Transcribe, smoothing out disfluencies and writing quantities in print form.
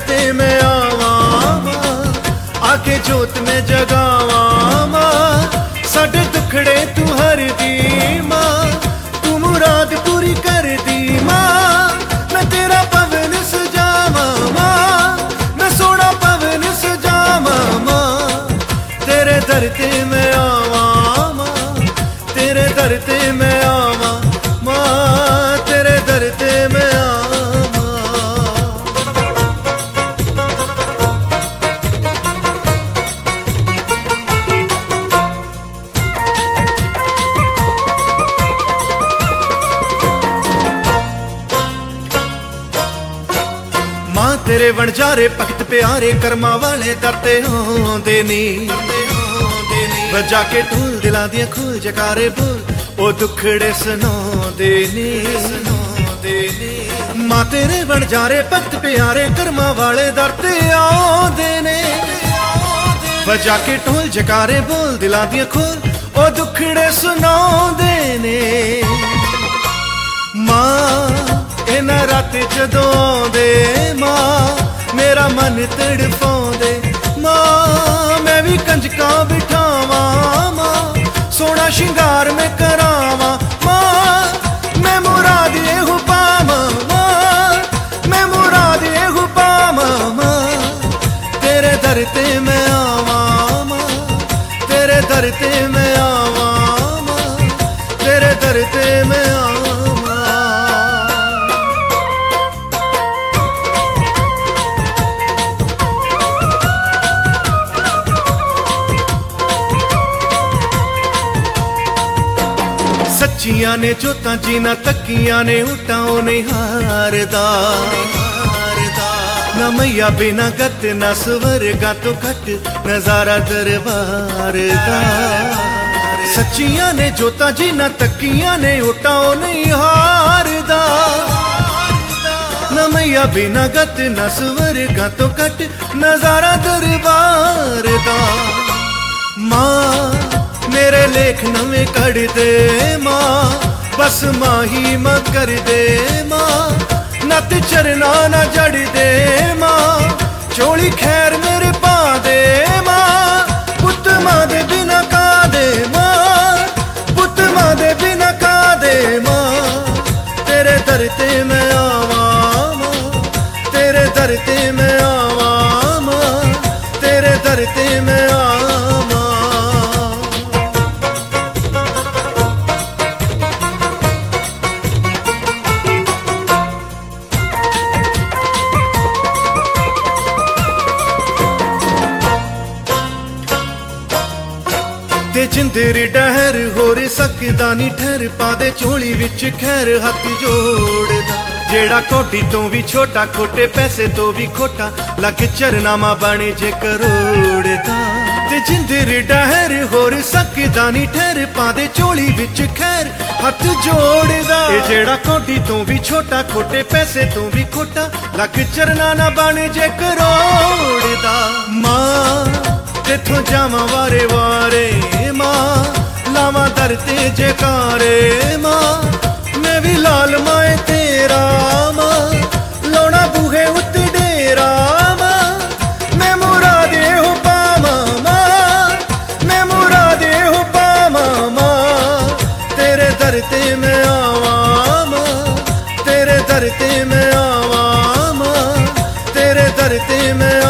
ते मैं आवा मां, आके जोत में जगावा मां, साडे दुखड़े तू हर दी मां, तू मुराद पूरी कर दी मां। मैं तेरा पवन सजावा मां, मैं सोना पवन सजावा मां, तेरे दर ते मैं आवा मां, तेरे दर ते मैं आवा मां, तेरे दर ते मैं आवा। मां तेरे वणजारे भगत प्यारे कर्मा वाले दरते होंदे नी, बजा के ढोल दिलां दियां खूल जकारे बोल ओ दुखड़े सुनांदे नी। मां तेरे वणजारे भगत प्यारे कर्मा वाले दरते आंदे ने, बजा के ढोल जकारे बोल दिलां दियां खूल ओ दुखड़े सुनांदे ने। मां इन्हां रात जदों आंदे मां, मेरा मन तड़फांदे मां, मैं भी कंजकां बिठावा मां, सोना शिंगार में करावा मां, मैं मुराद एहू पावा मां, मैं मुराद एहू पावा मां, तेरे दर ते मैं आवा मां, तेरे दर ते मैं आवा मां, तेरे दर ते मैं आवा। सच्चियां ने जोतां जीना तकियां ने उटाओ नहीं हारदा, न मैया बिना गत न स्वर्गा तो घट नजारा दरबार दा। सच्चियां ने जोतां जीना तकियां ने उटाओ नहीं हारदा, न मैया बिना गत न स्वर्गा तो घट नजारा दरबार दा। मां मेरे लेख नवे कड़ दे मां, बस मां ही मां कर दे मां, नत चरना ना जड़ दे मां, चोली खैर मेरे पा दे मां, पुत मां दे बिना का दे मां, पुत मां दे बिना का दे मां, तेरे दर ते मैं आवा मां, तेरे दर ते मैं आवा मां, तेरे दर ते मैं आवा। ते जिंदरी डहर होर सकदा नी ठहर, पा दे झोली विच खैर हथ जोड़दा, जेड़ा कोटी तो भी छोटा खोटे पैसे तो भी खोटा, लग चरनामा बने जे करोड़ दा। ते जिंदरी डहर होर सकदा नी ठहर, पा दे झोली विच खैर हथ जोड़दा, जेड़ा कोटी तो भी छोटा खोटे पैसे तो भी खोटा, लग चरनाना बने जे करोड़ दा। मां तेथों जावां वारे वारे मां, लावां दर ते जयकारे मां, मैं भी लाल माए तेरा मां, लौना बूहे उत्ते डेरा मां, मैं मुराद एहो पावा मां, मैं मुराद एहो पावा मां, तेरे दर ते मैं आवा मां, तेरे दर ते मैं आवा मां, तेरे दर ते मैं